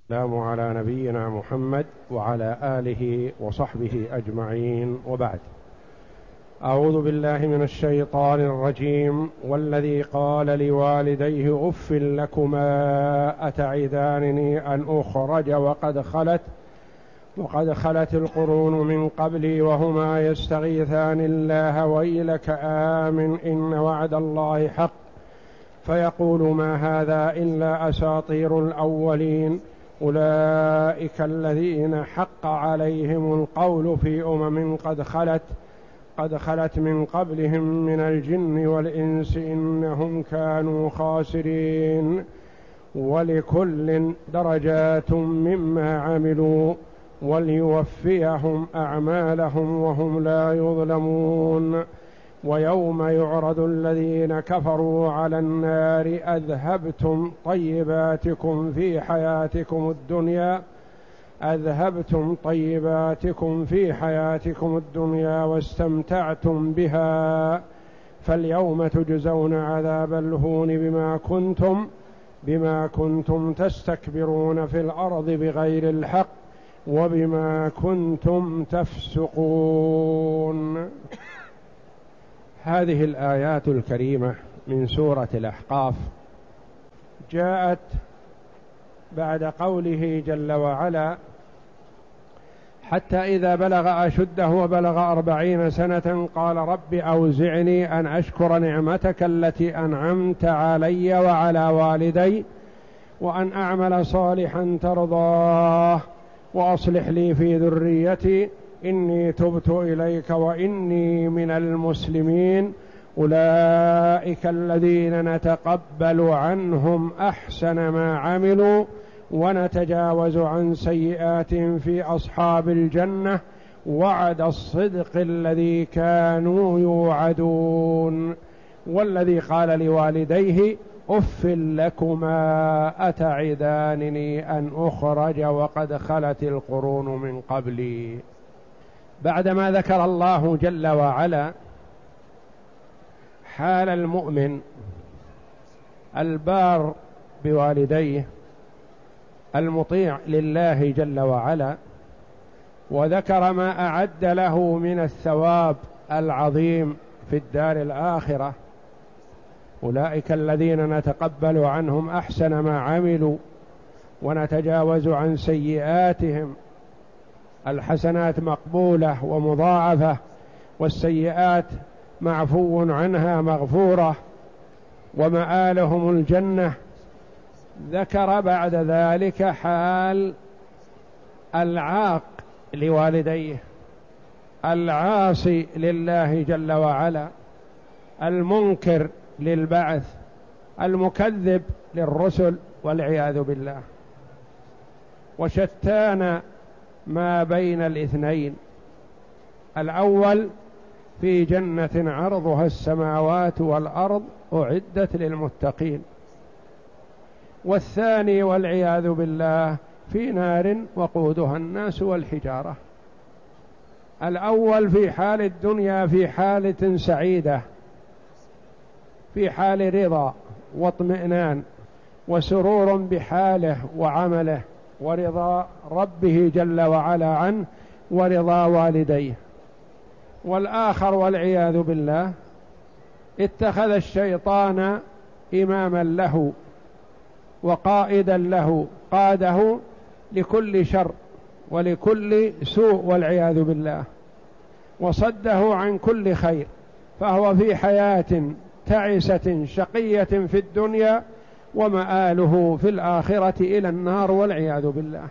السلام على نبينا محمد وعلى آله وصحبه أجمعين، وبعد. أعوذ بالله من الشيطان الرجيم. والذي قال لوالديه أف لكما أتعدانني أن أخرج وقد خلت القرون من قبلي وهما يستغيثان الله ويلك آمن إن وعد الله حق فيقول ما هذا إلا أساطير الأولين أولئك الذين حق عليهم القول في قد خلت من قبلهم من الجن والإنس إنهم كانوا خاسرين ولكل درجات مما عملوا وليوفيهم أعمالهم وهم لا يظلمون. ويوم يعرض الذين كفروا على النار أذهبتم طيباتكم في حياتكم الدنيا واستمتعتم بها فاليوم تجزون عذاب الهون بما كنتم تستكبرون في الأرض بغير الحق وبما كنتم تفسقون. هذه الآيات الكريمة من سورة الأحقاف جاءت بعد قوله جل وعلا: حتى إذا بلغ أشده وبلغ 40 سنة قال رب أوزعني أن أشكر نعمتك التي أنعمت علي وعلى والدي وأن أعمل صالحا ترضاه وأصلح لي في ذريتي إني تبت إليك وإني من المسلمين أولئك الذين نتقبل عنهم أحسن ما عملوا ونتجاوز عن سيئاتهم في أصحاب الجنة وعد الصدق الذي كانوا يوعدون. والذي قال لوالديه أف لكما أتعدانني أن أخرج وقد خلت القرون من قبلي. بعدما ذكر الله جل وعلا حال المؤمن البار بوالديه المطيع لله جل وعلا، وذكر ما أعد له من الثواب العظيم في الدار الآخرة، أولئك الذين نتقبل عنهم أحسن ما عملوا ونتجاوز عن سيئاتهم. الحسنات مقبولة ومضاعفة والسيئات معفو عنها مغفورة ومآلهم الجنة. ذكر بعد ذلك حال العاق لوالديه العاصي لله جل وعلا المنكر للبعث المكذب للرسل والعياذ بالله. وشتان ما بين الاثنين، الأول في جنة عرضها السماوات والأرض أعدت للمتقين، والثاني والعياذ بالله في نار وقودها الناس والحجارة. الأول في حال الدنيا في حالة سعيدة، في حال رضا واطمئنان وسرور بحاله وعمله ورضا ربه جل وعلا عنه ورضا والديه. والآخر والعياذ بالله اتخذ الشيطان إماما له وقائدا له، قاده لكل شر ولكل سوء والعياذ بالله، وصده عن كل خير، فهو في حياة تعسة شقية في الدنيا ومآله في الآخرة إلى النار والعياذ بالله.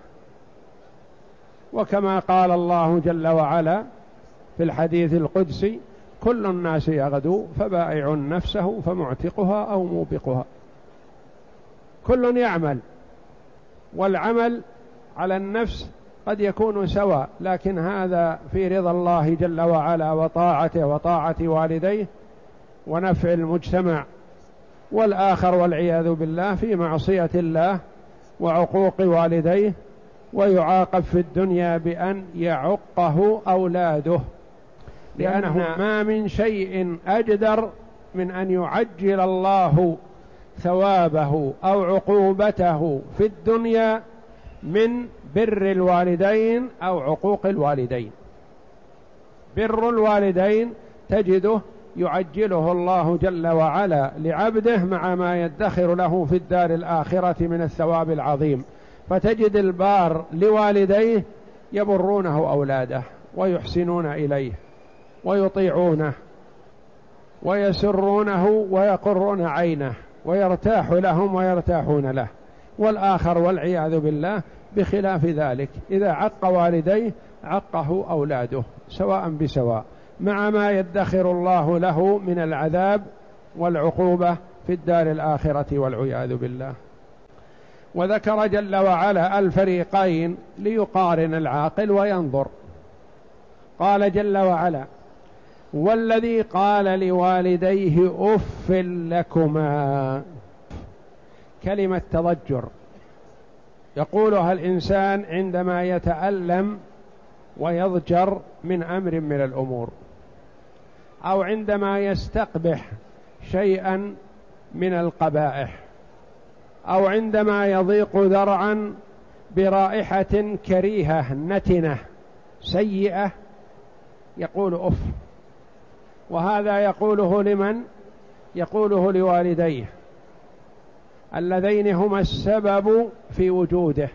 وكما قال الله جل وعلا في الحديث القدسي: كل الناس يغدو فبائع نفسه فمعتقها أو موبقها. كل يعمل، والعمل على النفس قد يكون سواء، لكن هذا في رضا الله جل وعلا وطاعته وطاعة والديه ونفع المجتمع، والآخر والعياذ بالله في معصية الله وعقوق والديه، ويعاقب في الدنيا بأن يعقه أولاده، لأنه ما من شيء أجدر من أن يعجل الله ثوابه أو عقوبته في الدنيا من بر الوالدين أو عقوق الوالدين. بر الوالدين تجده يعجله الله جل وعلا لعبده مع ما يدخر له في الدار الآخرة من الثواب العظيم، فتجد البار لوالديه يبرونه أولاده ويحسنون إليه ويطيعونه ويسرونه ويقرون عينه ويرتاح لهم ويرتاحون له. والآخر والعياذ بالله بخلاف ذلك، إذا عق والديه عقه أولاده سواء بسواء مع ما يدخر الله له من العذاب والعقوبة في الدار الآخرة والعياذ بالله. وذكر جل وعلا الفريقين ليقارن العاقل وينظر. قال جل وعلا: والذي قال لوالديه أف لكما. كلمة تضجر يقولها الإنسان عندما يتألم ويضجر من أمر من الأمور، أو عندما يستقبح شيئا من القبائح، أو عندما يضيق ذرعا برائحة كريهة نتنة سيئة يقول أف. وهذا يقوله لمن؟ يقوله لوالديه اللذين هما السبب في وجوده،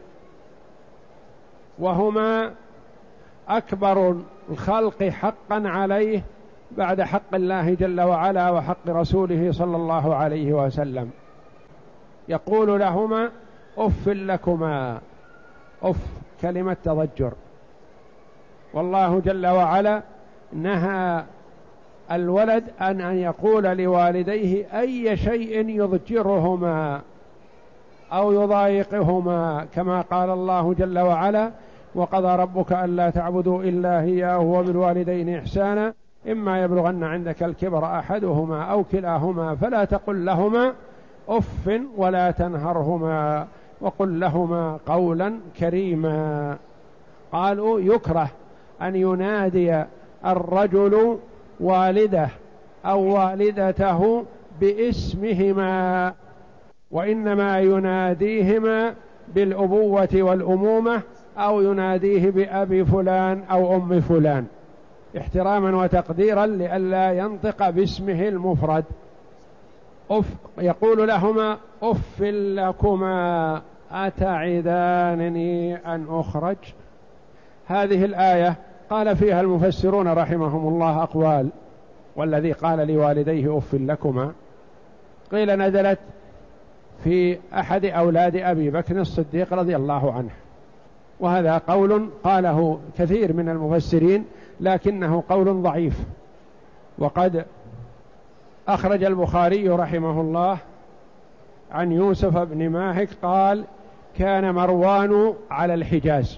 وهما أكبر الخلق حقا عليه بعد حق الله جل وعلا وحق رسوله صلى الله عليه وسلم. يقول لهما أف لكما. أف كلمة تضجر. والله جل وعلا نهى الولد أن يقول لوالديه أي شيء يضجرهما أو يضايقهما، كما قال الله جل وعلا: وقضى ربك ألا تعبدوا إلا إياه وبالوالدين إحسانا إما يبلغن عندك الكبر أحدهما أو كلاهما فلا تقل لهما أف ولا تنهرهما وقل لهما قولا كريما. قالوا يكره أن ينادي الرجل والده أو والدته باسمهما، وإنما يناديهما بالأبوة والأمومة أو يناديه بأبي فلان أو أم فلان احتراما وتقديرا لئلا ينطق باسمه المفرد. أف يقول لهما أف لكما أتعدانني أن أخرج. هذه الآية قال فيها المفسرون رحمهم الله أقوال. والذي قال لوالديه أف لكما قيل نزلت في أحد أولاد أبي بكر الصديق رضي الله عنه، وهذا قول قاله كثير من المفسرين لكنه قول ضعيف. وقد أخرج البخاري رحمه الله عن يوسف بن ماهك قال: كان مروان على الحجاز،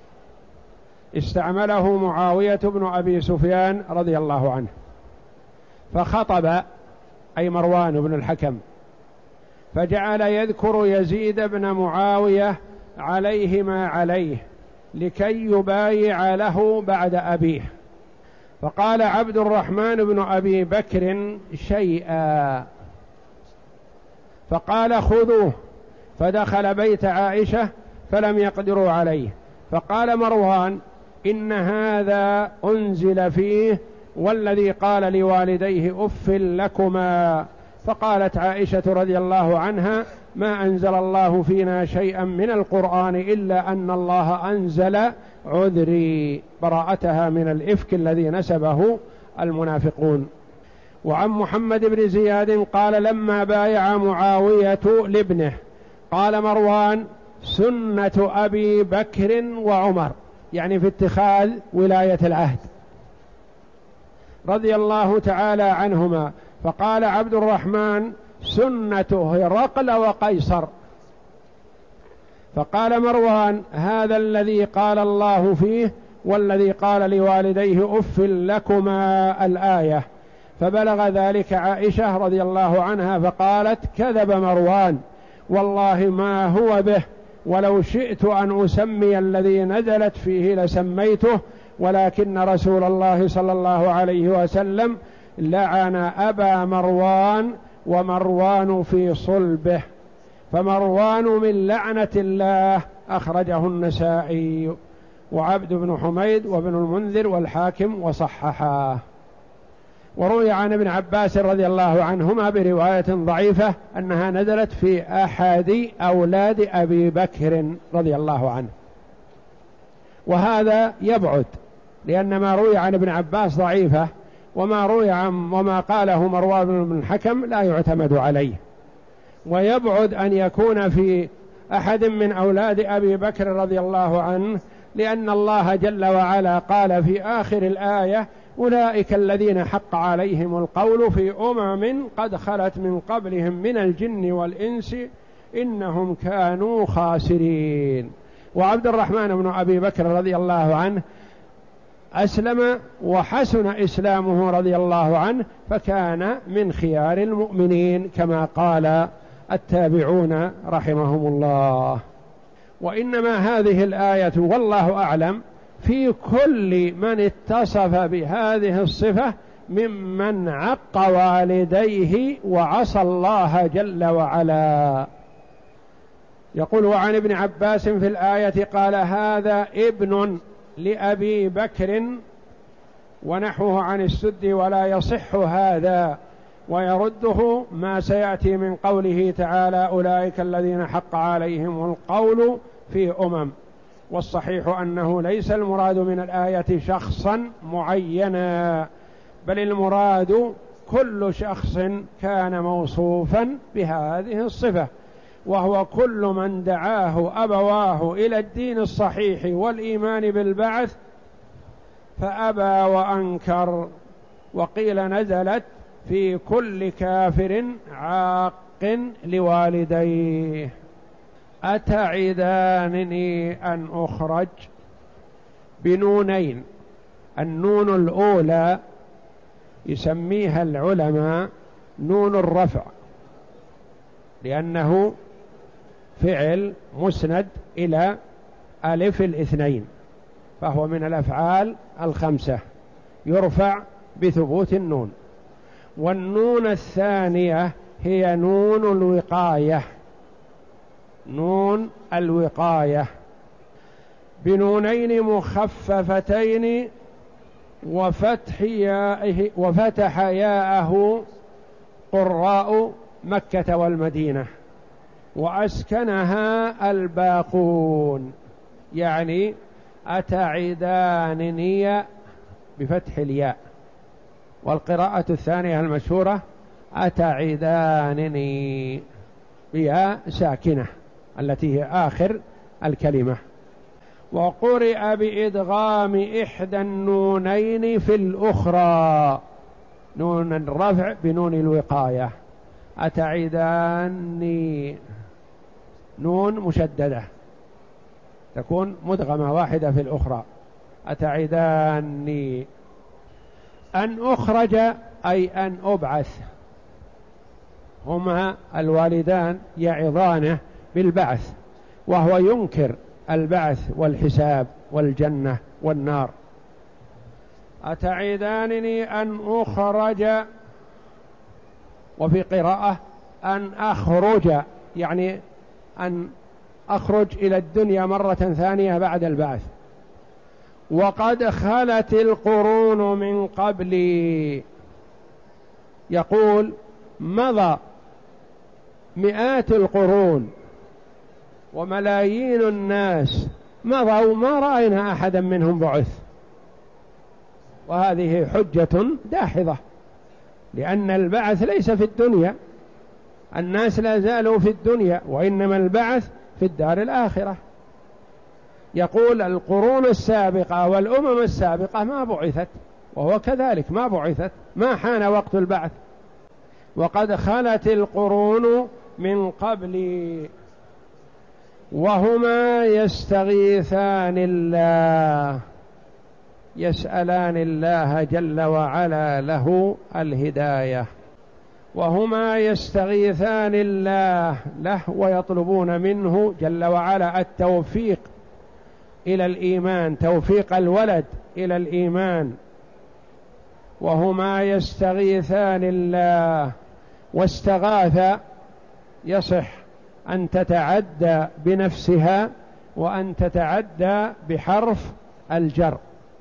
استعمله معاوية بن أبي سفيان رضي الله عنه، فخطب أي مروان بن الحكم، فجعل يذكر يزيد بن معاوية عليه ما عليه لكي يبايع له بعد أبيه. فقال عبد الرحمن بن أبي بكر شيئا فقال خذوه، فدخل بيت عائشة فلم يقدروا عليه، فقال مروان: إن هذا أنزل فيه والذي قال لوالديه أف لكما. فقالت عائشة رضي الله عنها: ما أنزل الله فينا شيئا من القرآن إلا أن الله أنزل عذري، براءتها من الإفك الذي نسبه المنافقون. وعن محمد بن زياد قال: لما بايع معاوية لابنه قال مروان: سنة أبي بكر وعمر، يعني في اتخاذ ولاية العهد رضي الله تعالى عنهما. فقال عبد الرحمن: سنة هرقل وقيصر. فقال مروان: هذا الذي قال الله فيه والذي قال لوالديه أف لكما الآية. فبلغ ذلك عائشة رضي الله عنها فقالت: كذب مروان والله ما هو به، ولو شئت أن أسمي الذي نزلت فيه لسميته، ولكن رسول الله صلى الله عليه وسلم لعن أبا مروان ومروان في صلبه. فمروان من لعنة الله، أخرجه النسائي وعبد بن حميد وابن المنذر والحاكم وصححاه. وروي عن ابن عباس رضي الله عنهما برواية ضعيفة أنها نزلت في أحد أولاد أبي بكر رضي الله عنه، وهذا يبعد، لأن ما روي عن ابن عباس ضعيفة، وما قاله مروان بن الحكم لا يعتمد عليه، ويبعد أن يكون في أحد من أولاد أبي بكر رضي الله عنه، لأن الله جل وعلا قال في آخر الآية: أولئك الذين حق عليهم القول في قد خلت من قبلهم من الجن والإنس إنهم كانوا خاسرين. وعبد الرحمن بن أبي بكر رضي الله عنه أسلم وحسن إسلامه رضي الله عنه، فكان من خيار المؤمنين كما قال التابعون رحمهم الله. وإنما هذه الآية والله أعلم في كل من اتصف بهذه الصفة ممن عق والديه وعصى الله جل وعلا. يقول: وعن ابن عباس في الآية قال: هذا ابن لأبي بكر، ونحوه عن السدي ولا يصح هذا، ويرده ما سيأتي من قوله تعالى: أولئك الذين حق عليهم القول في والصحيح أنه ليس المراد من الآية شخصا معينا، بل المراد كل شخص كان موصوفا بهذه الصفة، وهو كل من دعاه أبواه إلى الدين الصحيح والإيمان بالبعث فأبى وأنكر. وقيل نزلت في كل كافر عاق لوالديه. أتعدانني أن أخرج بنونين. النون الأولى يسميها العلماء نون الرفع، لأنه فعل مسند إلى ألف الاثنين، فهو من الأفعال الخمسة يرفع بثبوت النون. والنون الثانية هي نون الوقاية، نون الوقاية بنونين مخففتين وفتح ياءه قراء مكة والمدينة، وأسكنها الباقون، يعني أتعدانني بفتح الياء. والقراءة الثانية المشهورة أتعدانني بياء ساكنة التي هي آخر الكلمة. وقرئ بإدغام إحدى النونين في الأخرى، نون الرفع بنون الوقاية. أتعداني نون مشددة تكون مدغمة واحدة في الأخرى. أتعداني أن أخرج أي أن أبعث. هما الوالدان يعظانه بالبعث، وهو ينكر البعث والحساب والجنة والنار. أتعدانني أن أخرج، وفي قراءة أن أخرج، يعني أن أخرج إلى الدنيا مرة ثانية بعد البعث. وقد خلت القرون من قبلي، يقول مضى مئات القرون وملايين الناس مضوا ما رأينا أحدا منهم بعث، وهذه حجة داحضة، لأن البعث ليس في الدنيا، الناس لا زالوا في الدنيا، وإنما البعث في الدار الآخرة. يقول القرون السابقة والأمم السابقة ما بعثت، وهو كذلك ما بعثت، ما حان وقت البعث. وقد خلت القرون من قبل وهما يستغيثان الله، يسألان الله جل وعلا له الهداية، وهما يستغيثان الله له ويطلبون منه جل وعلا التوفيق إلى الإيمان، توفيق الولد إلى الإيمان. وهما يستغيثان الله، واستغاث يصح أن تتعدى بنفسها وأن تتعدى بحرف الجر.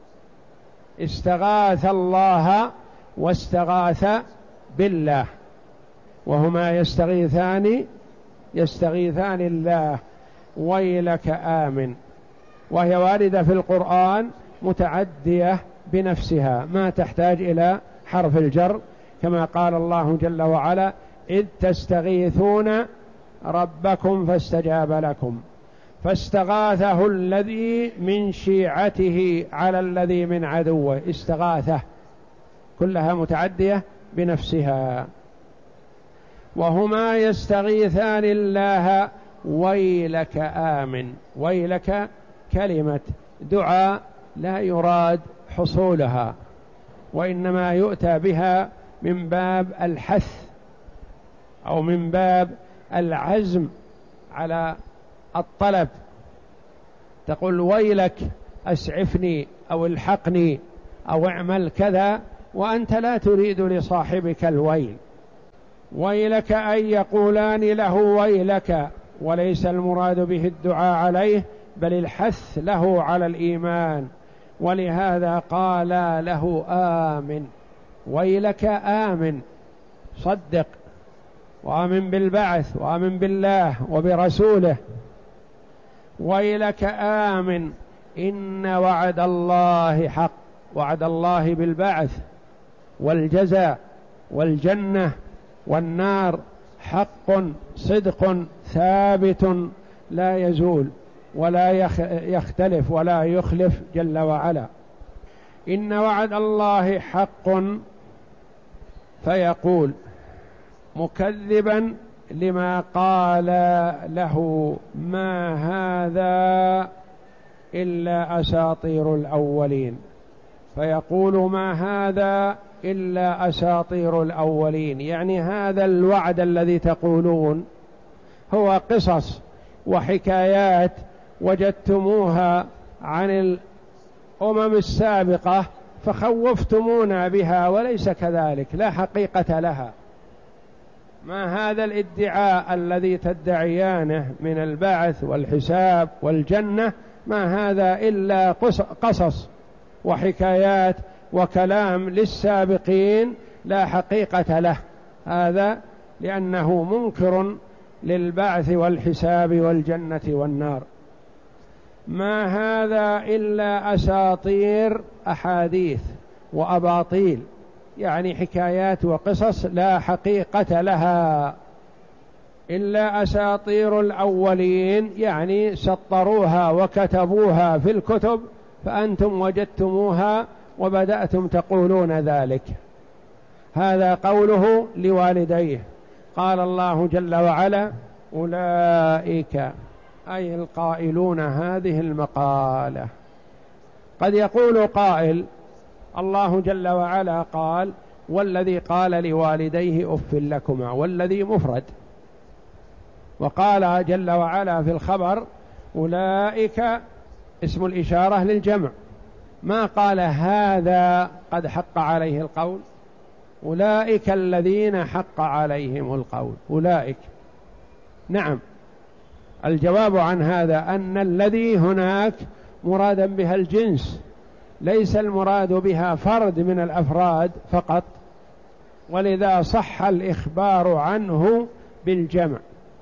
استغاث الله واستغاث بالله، وهما يستغيثان الله. ويلك آمن، وهي واردة في القرآن متعدية بنفسها ما تحتاج إلى حرف الجر، كما قال الله جل وعلا: إذ تستغيثون ربكم فاستجاب لكم فاستغاثه الذي من شيعته على الذي من عدوه. استغاثة كلها متعدية بنفسها. وهما يستغيثان الله ويلك آمن. ويلك كلمة دعاء لا يراد حصولها، وإنما يؤتى بها من باب الحث أو من باب العزم على الطلب. تقول ويلك أسعفني أو الحقني أو اعمل كذا وأنت لا تريد لصاحبك الويل. ويلك أن يقولان له ويلك، وليس المراد به الدعاء عليه بل الحث له على الإيمان، ولهذا قال له آمن. ويلك آمن، صدق وآمن بالبعث وآمن بالله وبرسوله. ويلك آمن إن وعد الله حق. وعد الله بالبعث والجزاء والجنة والنار حق صدق ثابت لا يزول ولا يختلف ولا يخلف جل وعلا. إن وعد الله حق، فيقول مكذبا لما قال له: ما هذا إلا أساطير الأولين. فيقول: ما هذا إلا أساطير الأولين، يعني هذا الوعد الذي تقولون هو قصص وحكايات وجدتموها عن الأمم السابقة فخوفتمونا بها، وليس كذلك، لا حقيقة لها. ما هذا الادعاء الذي تدعيانه من البعث والحساب والجنة، ما هذا إلا قصص وحكايات وكلام للسابقين لا حقيقة له. هذا لأنه منكر للبعث والحساب والجنة والنار. ما هذا إلا أساطير أحاديث وأباطيل، يعني حكايات وقصص لا حقيقة لها. إلا أساطير الأولين، يعني سطروها وكتبوها في الكتب فأنتم وجدتموها وبدأتم تقولون ذلك. هذا قوله لوالديه. قال الله جل وعلا: أولئك، أي القائلون هذه المقالة. قد يقول قائل: الله جل وعلا قال: والذي قال لوالديه أف لكما، والذي مفرد. وقال جل وعلا في الخبر: أولئك اسم الإشارة للجمع، ما قال هذا قد حق عليه القول. أولئك الذين حق عليهم القول، أولئك. نعم، الجواب عن هذا أن الذي هناك مرادا بها الجنس، ليس المراد بها فرد من الأفراد فقط، ولذا صح الإخبار عنه بالجمع.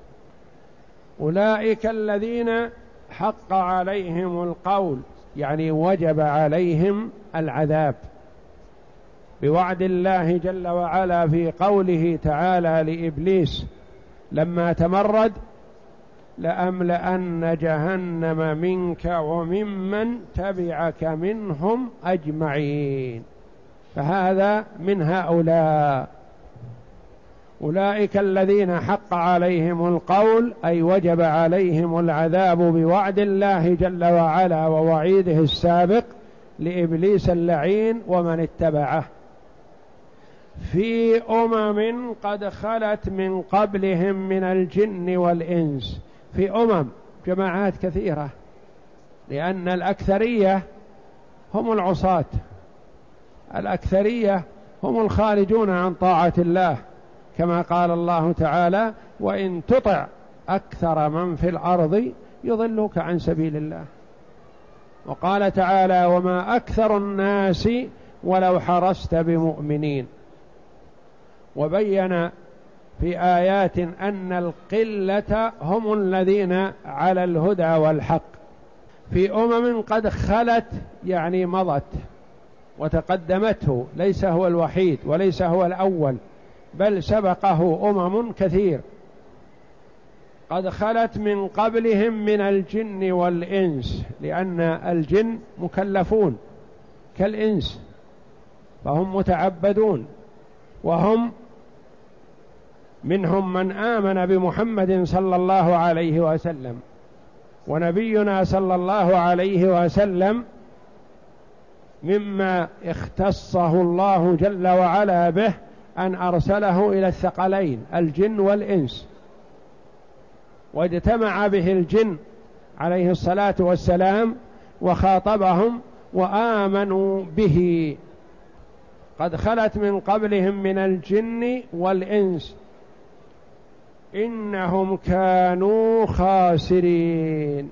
أولئك الذين حق عليهم القول، يعني وجب عليهم العذاب بوعد الله جل وعلا في قوله تعالى لإبليس لما تمرد: لأملأن جهنم منك وممن تبعك منهم أجمعين. فهذا من هؤلاء. أولئك الذين حق عليهم القول، أي وجب عليهم العذاب بوعد الله جل وعلا ووعيده السابق لإبليس اللعين ومن اتبعه، في أمم قد خلت من قبلهم من الجن والإنس. في جماعات كثيرة، لأن الأكثرية هم العصاة، الأكثرية هم الخارجون عن طاعة الله، كما قال الله تعالى: وإن تطع أكثر من في الأرض يضلك عن سبيل الله. وقال تعالى وما أكثر الناس ولو حرصت بمؤمنين. وبين في آيات أن القلة هم الذين على الهدى والحق في قد خلت، يعني مضت وتقدمته، ليس هو الوحيد وليس هو الأول، بل سبقه كثير قد خلت من قبلهم من الجن والإنس، لأن الجن مكلفون كالإنس فهم متعبدون، وهم منهم من آمن بمحمد صلى الله عليه وسلم، ونبينا صلى الله عليه وسلم مما اختصه الله جل وعلا به أن أرسله إلى الثقلين الجن والإنس، واجتمع به الجن عليه الصلاة والسلام وخاطبهم وآمنوا به. قد خلت من قبلهم من الجن والإنس إنهم كانوا خاسرين.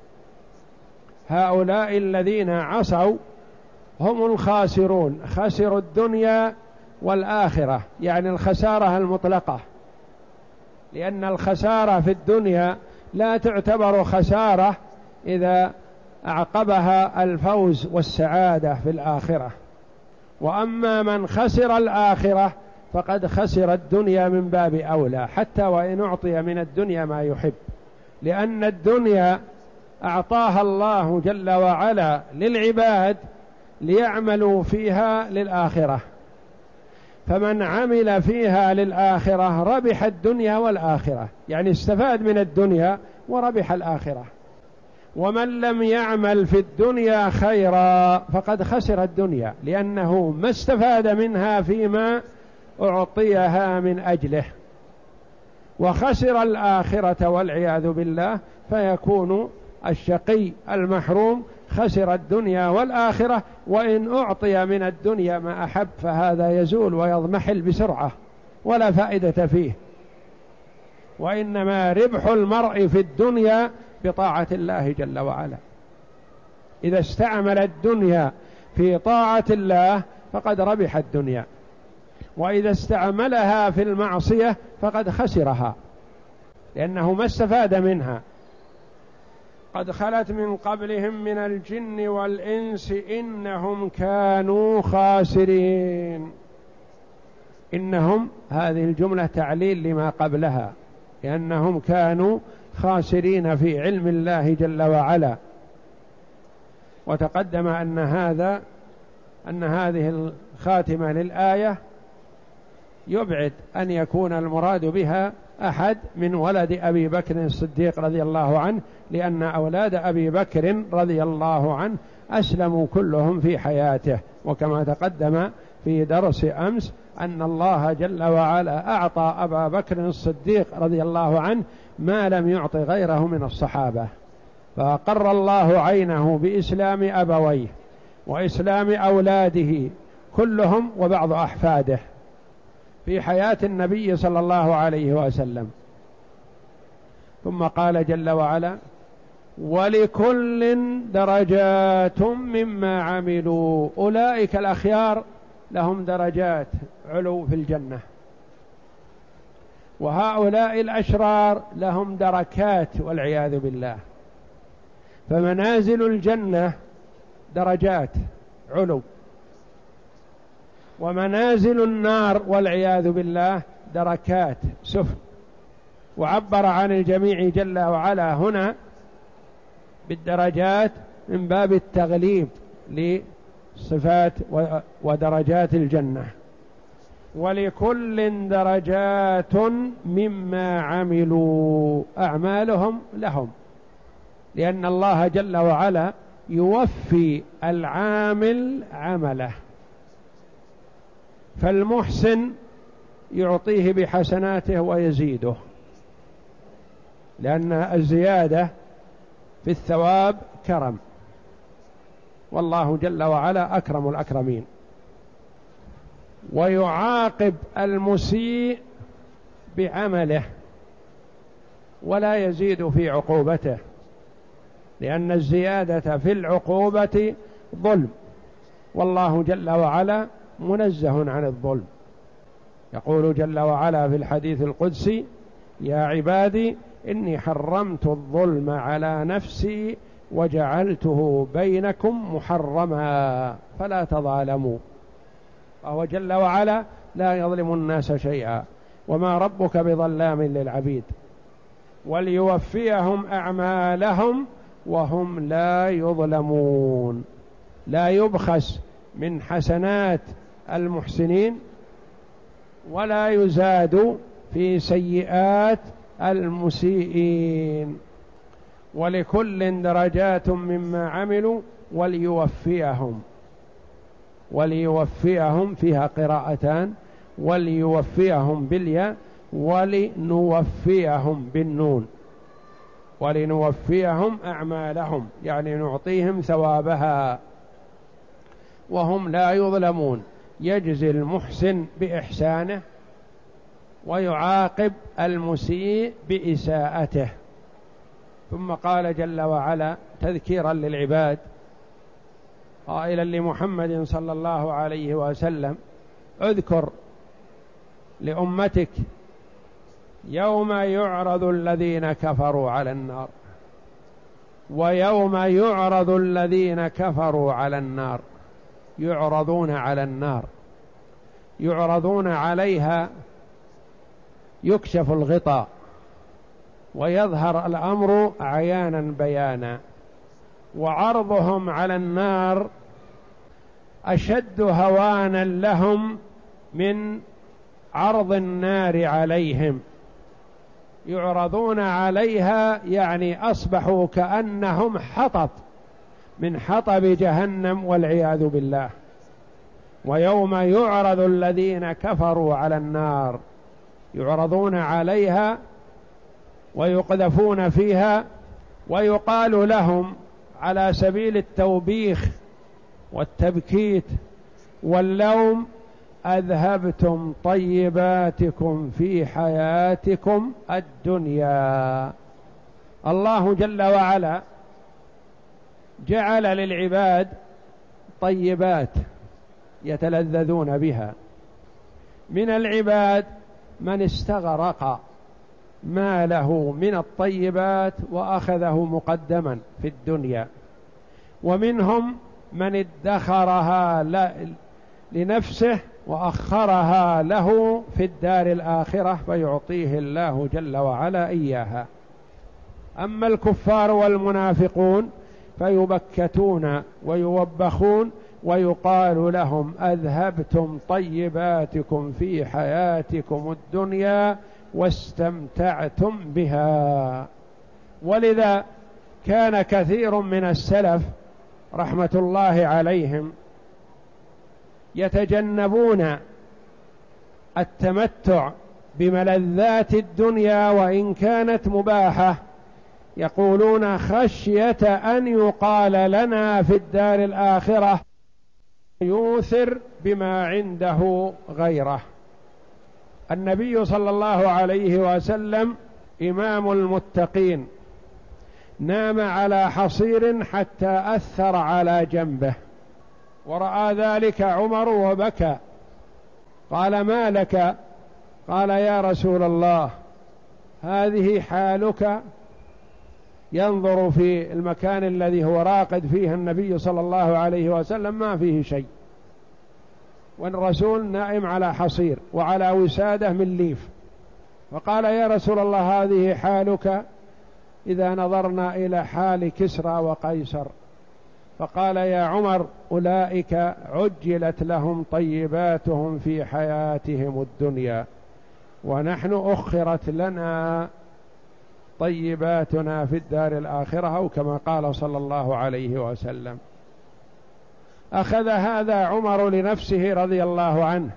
هؤلاء الذين عصوا هم الخاسرون، خسروا الدنيا والآخرة، يعني الخسارة المطلقة، لأن الخسارة في الدنيا لا تعتبر خسارة إذا أعقبها الفوز والسعادة في الآخرة. وأما من خسر الآخرة فقد خسر الدنيا من باب أولى، حتى وإن أعطي من الدنيا ما يحب، لأن الدنيا أعطاها الله جل وعلا للعباد ليعملوا فيها للآخرة، فمن عمل فيها للآخرة ربح الدنيا والآخرة، يعني استفاد من الدنيا وربح الآخرة. ومن لم يعمل في الدنيا خيرا فقد خسر الدنيا، لأنه ما استفاد منها فيما أعطيها من أجله، وخسر الآخرة والعياذ بالله، فيكون الشقي المحروم خسر الدنيا والآخرة. وإن أعطي من الدنيا ما أحب فهذا يزول ويضمحل بسرعة ولا فائدة فيه. وإنما ربح المرء في الدنيا بطاعة الله جل وعلا، إذا استعمل الدنيا في طاعة الله فقد ربح الدنيا، وإذا استعملها في المعصية فقد خسرها، لأنه ما استفاد منها. قد خلت من قبلهم من الجن والإنس إنهم كانوا خاسرين. إنهم هذه الجملة تعليل لما قبلها، لأنهم كانوا خاسرين في علم الله جل وعلا. وتقدم أن هذه الخاتمة للآية يبعد أن يكون المراد بها أحد من ولد أبي بكر الصديق رضي الله عنه، لأن أولاد أبي بكر رضي الله عنه أسلموا كلهم في حياته، وكما تقدم في درس أمس أن الله جل وعلا أعطى أبا بكر الصديق رضي الله عنه ما لم يعط غيره من الصحابة، فأقر الله عينه بإسلام أبويه وإسلام أولاده كلهم وبعض أحفاده في حياة النبي صلى الله عليه وسلم. ثم قال جل وعلا ولكل درجات مما عملوا. أولئك الأخيار لهم درجات علو في الجنة، وهؤلاء الأشرار لهم دركات والعياذ بالله. فمنازل الجنة درجات علو، ومنازل النار والعياذ بالله دركات سفل. وعبر عن الجميع جل وعلا هنا بالدرجات من باب التغليب لصفات ودرجات الجنة. ولكل درجات مما عملوا، أعمالهم لهم، لأن الله جل وعلا يوفي العامل عمله، فالمحسن يعطيه بحسناته ويزيده، لأن الزيادة في الثواب كرم، والله جل وعلا أكرم الأكرمين. ويعاقب المسيء بعمله، ولا يزيد في عقوبته، لأن الزيادة في العقوبة ظلم، والله جل وعلا منزه عن الظلم. يقول جل وعلا في الحديث القدسي: يا عبادي إني حرمت الظلم على نفسي وجعلته بينكم محرما فلا تظالموا. فهو جل وعلا لا يظلم الناس شيئا، وما ربك بظلام للعبيد، وليوفيهم أعمالهم وهم لا يظلمون. لا يبخس من حسنات المحسنين ولا يزاد في سيئات المسيئين، ولكل درجات مما عملوا وليوفيهم فيها قراءتان: وليوفيهم بالياء ولنوفيهم بالنون، ولنوفيهم أعمالهم يعني نعطيهم ثوابها وهم لا يظلمون. يجزي المحسن بإحسانه ويعاقب المسيء بإساءته. ثم قال جل وعلا تذكيرا للعباد قائلا لمحمد صلى الله عليه وسلم: اذكر لأمتك يوم يعرض الذين كفروا على النار، ويوم يعرض الذين كفروا على النار. يعرضون على النار، يعرضون عليها، يكشف الغطاء ويظهر الأمر عيانا بيانا، وعرضهم على النار أشد هوانا لهم من عرض النار عليهم. يعرضون عليها يعني أصبحوا كأنهم حطب من حطب جهنم والعياذ بالله. ويوم يعرض الذين كفروا على النار، يعرضون عليها ويقذفون فيها، ويقال لهم على سبيل التوبيخ والتبكيت واللوم: أذهبتم طيباتكم في حياتكم الدنيا. الله جل وعلا جعل للعباد طيبات يتلذذون بها. من العباد من استغرق ما له من الطيبات وأخذه مقدما في الدنيا، ومنهم من ادخرها لنفسه وأخرها له في الدار الآخرة فيعطيه الله جل وعلا إياها. أما الكفار والمنافقون فيبكتون ويوبخون ويقال لهم: أذهبتم طيباتكم في حياتكم الدنيا واستمتعتم بها. ولذا كان كثير من السلف رحمة الله عليهم يتجنبون التمتع بملذات الدنيا وإن كانت مباحة، يقولون: خشية أن يقال لنا في الدار الآخرة يوثر بما عنده غيره. النبي صلى الله عليه وسلم إمام المتقين نام على حصير حتى أثر على جنبه، ورأى ذلك عمر وبكى. قال: ما لك؟ قال: يا رسول الله، هذه حالك. ينظر في المكان الذي هو راقد فيه النبي صلى الله عليه وسلم ما فيه شيء، والرسول نائم على حصير وعلى وسادة من ليف. فقال: يا رسول الله، هذه حالك إذا نظرنا إلى حال كسرى وقيصر. فقال: يا عمر، أولئك عجلت لهم طيباتهم في حياتهم الدنيا، ونحن أخرت لنا طيباتنا في الدار الآخرة، أو كما قال صلى الله عليه وسلم. أخذ هذا عمر لنفسه رضي الله عنه،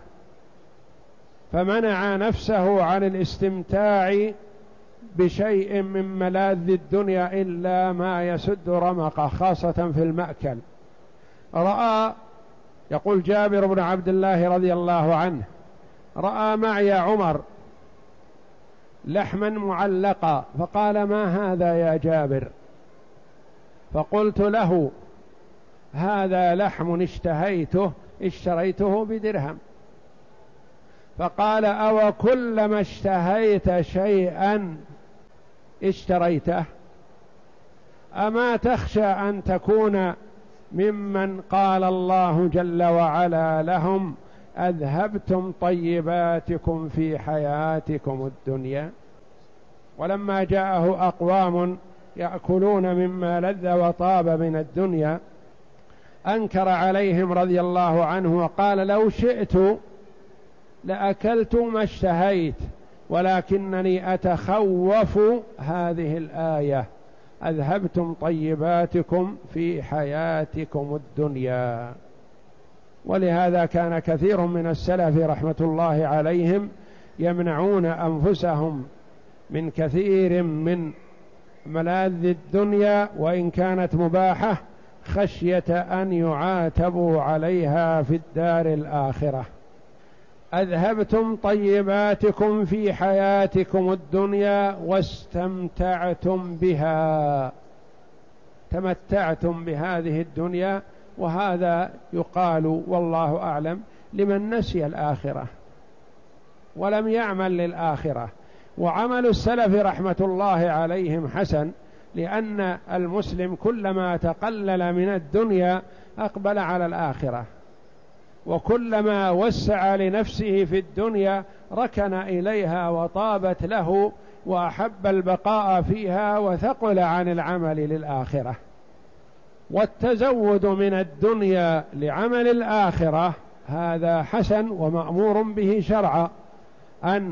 فمنع نفسه عن الاستمتاع بشيء من ملاذ الدنيا إلا ما يسد رمقه، خاصة في المأكل. رأى، يقول جابر بن عبد الله رضي الله عنه: رأى معي عمر لحما معلقا، فقال: ما هذا يا جابر؟ فقلت له: هذا لحم اشتريته بدرهم. فقال: أو كلما اشتهيت شيئا اشتريته؟ أما تخشى أن تكون ممن قال الله جل وعلا لهم: أذهبتم طيباتكم في حياتكم الدنيا؟ ولما جاءه أقوام يأكلون مما لذ وطاب من الدنيا أنكر عليهم رضي الله عنه وقال: لو شئت لأكلت ما اشتهيت، ولكنني أتخوف هذه الآية: أذهبتم طيباتكم في حياتكم الدنيا. ولهذا كان كثير من السلف رحمة الله عليهم يمنعون أنفسهم من كثير من ملاذ الدنيا وإن كانت مباحة خشية أن يعاتبوا عليها في الدار الآخرة. أذهبتم طيباتكم في حياتكم الدنيا واستمتعتم بها، تمتعتم بهذه الدنيا. وهذا يقال والله أعلم لمن نسي الآخرة ولم يعمل للآخرة. وعمل السلف رحمة الله عليهم حسن، لأن المسلم كلما تقلل من الدنيا أقبل على الآخرة، وكلما وسع لنفسه في الدنيا ركن إليها وطابت له وأحب البقاء فيها وثقل عن العمل للآخرة. والتزود من الدنيا لعمل الآخرة هذا حسن ومأمور به شرعا، أن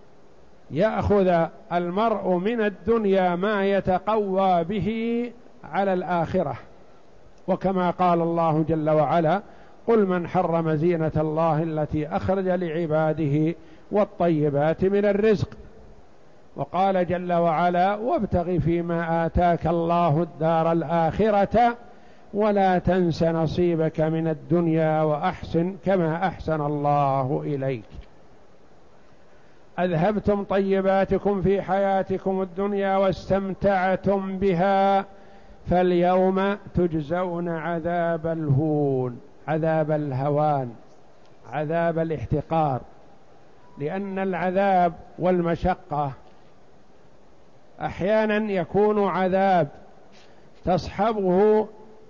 يأخذ المرء من الدنيا ما يتقوى به على الآخرة. وكما قال الله جل وعلا: قل من حرم زينة الله التي أخرج لعباده والطيبات من الرزق. وقال جل وعلا: وابتغ فيما آتاك الله الدار الآخرة ولا تنس نصيبك من الدنيا وأحسن كما أحسن الله إليك. أذهبتم طيباتكم في حياتكم الدنيا واستمتعتم بها فاليوم تجزون عذاب الهون، عذاب الهوان، عذاب الاحتقار. لأن العذاب والمشقة أحيانا يكون عذاب تصحبه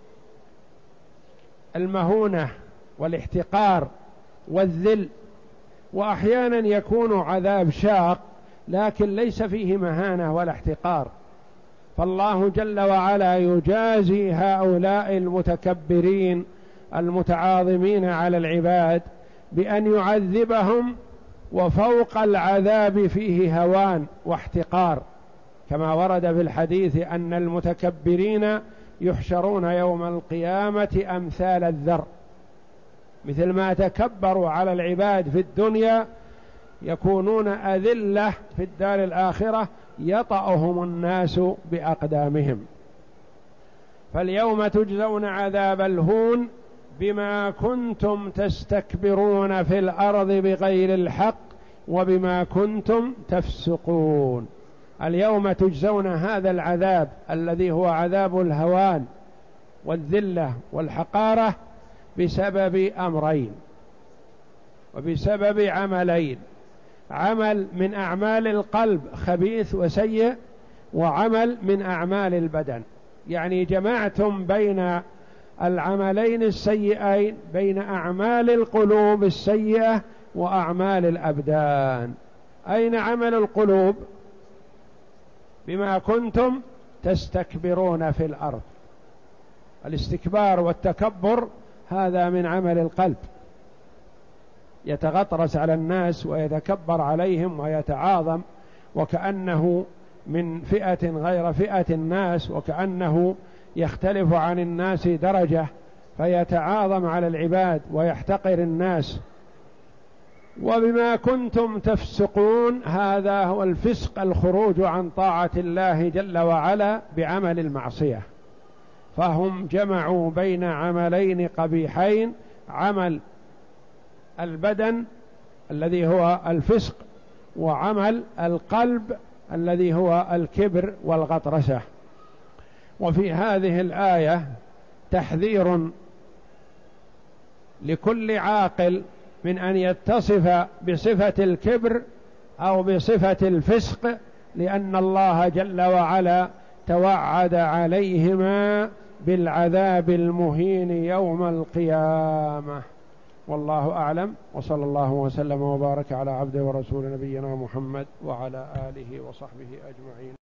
المهونة والاحتقار والذل، وأحيانا يكون عذاب شاق لكن ليس فيه مهانة ولا احتقار. فالله جل وعلا يجازي هؤلاء المتكبرين المتعاظمين على العباد بأن يعذبهم وفوق العذاب فيه هوان واحتقار، كما ورد في الحديث أن المتكبرين يحشرون يوم القيامة أمثال الذر، مثل ما تكبروا على العباد في الدنيا يكونون أذلة في الدار الآخرة يطأهم الناس بأقدامهم. فاليوم تجزون عذاب الهون بما كنتم تستكبرون في الأرض بغير الحق وبما كنتم تفسقون. اليوم تجزون هذا العذاب الذي هو عذاب الهوان والذلة والحقارة بسبب أمرين وبسبب عملين: عمل من أعمال القلب خبيث وسيء، وعمل من أعمال البدن. يعني جمعتم بين العملين السيئين، بين أعمال القلوب السيئة وأعمال الأبدان. أين عمل القلوب؟ بما كنتم تستكبرون في الأرض. الاستكبار والتكبر هذا من عمل القلب، يتغطرس على الناس ويتكبر عليهم ويتعاظم وكأنه من فئة غير فئة الناس، وكأنه يختلف عن الناس درجة فيتعاظم على العباد ويحتقر الناس. وبما كنتم تفسقون، هذا هو الفسق، الخروج عن طاعة الله جل وعلا بعمل المعصية. فهم جمعوا بين عملين قبيحين: عمل البدن الذي هو الفسق، وعمل القلب الذي هو الكبر والغطرسة. وفي هذه الآية تحذير لكل عاقل من أن يتصف بصفة الكبر أو بصفة الفسق، لأن الله جل وعلا توعد عليهما بالعذاب المهين يوم القيامة. والله أعلم، وصلى الله وسلم وبارك على عبده ورسول نبينا محمد وعلى آله وصحبه أجمعين.